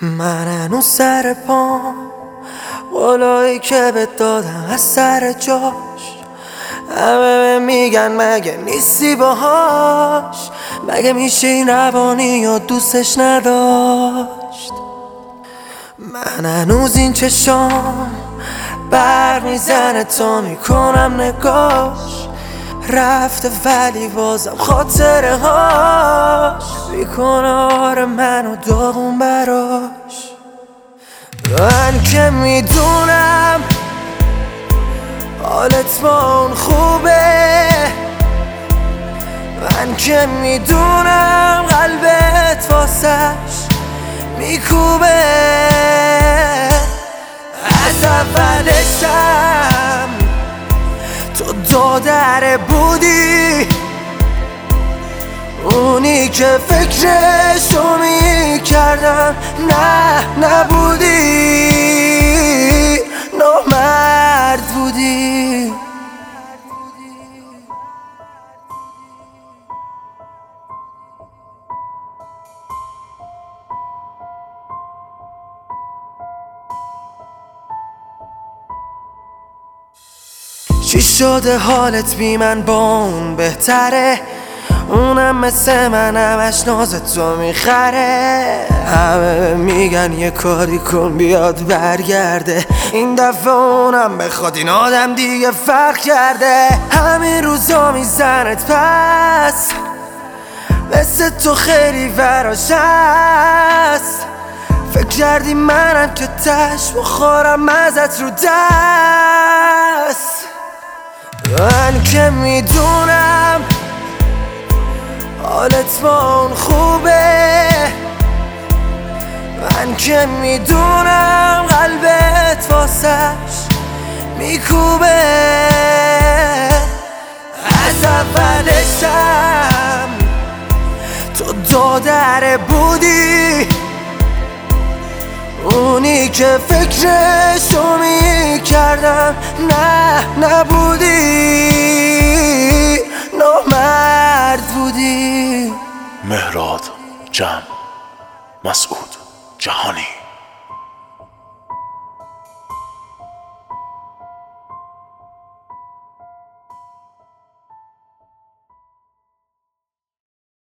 من هنوز سر پام، قولایی که بهت دادم از سر جاش. همه میگن مگه نیستی باهاش، مگه میشه این روانی یا دوستش نداشت. من هنوز این چشام برق میزنه تا میکنم نگاش. رفته ولی بازم خاطره هاش میکنه آره منو داغون براش. من که میدونم حالت با اون خوبه، من که میدونم قلبت واسش میکوبه. از اولشم تو دادره بودی، اونی که فکرشو میکردم نبودی، نامرد بودی. چی شده حالت بی من با اون بهتره؟ اونم مثل من همش ناز تو میخره. همه میگن یه کاری کن بیاد برگرده، این دفعه اونم بخواد این آدم دیگه فرق کرده. همین روزا میزنت پس، مثل تو خیلی وراش هست. فکر کردی منم که تش بخورم ازت رو دست. من که میدونم حالت با اون خوبه، من که میدونم قلبت واسش میکوبه. از اولشم تو دادره بودی، اونی که فکرشو میکردم نبودی، نامرد بودی. مهراد جمع مسعود جهانی.